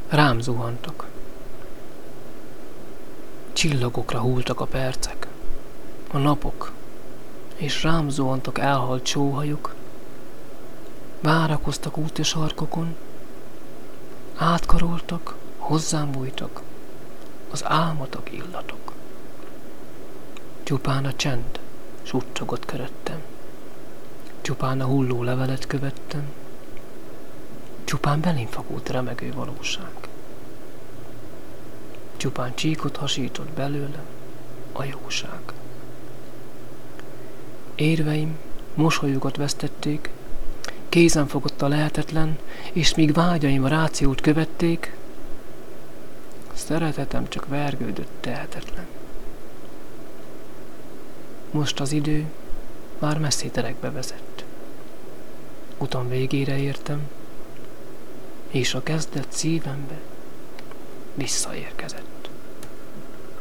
Rám zuhantak. Csillagokra húltak a percek, a napok, és rám zuhantak elhalt sóhajuk. Várakoztak úti sarkokon, átkaroltak, hozzám bújtak az álmatok illatok. Csupán a csend suttogott köröttem, csupán a hulló levelet követtem, csupán belém fagult remegő valóság. Csupán csíkot hasított belőlem a jóság. Érveim mosolyukat vesztették, kézen fogott a lehetetlen, és míg vágyaim a rációt követték, szeretetem csak vergődött tehetetlen. Most az idő már messzéterekbe vezet. Utam végére értem, és a kezdet szívembe visszaérkezett.